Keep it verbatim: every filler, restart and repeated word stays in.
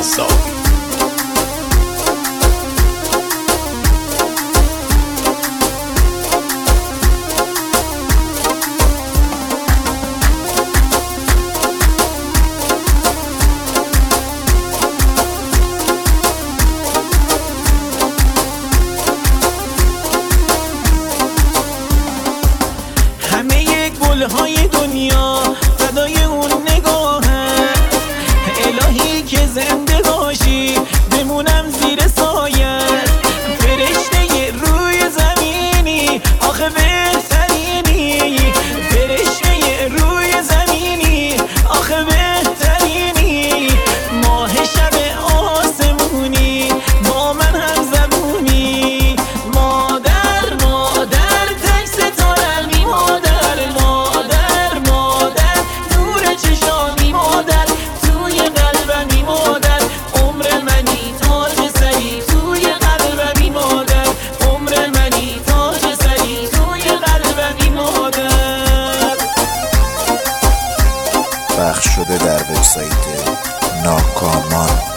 صافی. گلهای دنیا فدای اون نگاهه، الهی که زنده باشی بمونم زیر سایه، فرشته روی زمینی آخه بهترینی، فرشته روی زمینی آخه بهترینی، ماه شب آسمونی با من هم زبونی، مادر مادر تک ستارمی، مادر چشامی، مادر توی قلبمی، مادر عمر منی تاج سری توی قلبمی، مادر عمر منی تاج سری توی قلبمی، مادر. پخش شده در وبسایت ناکامان.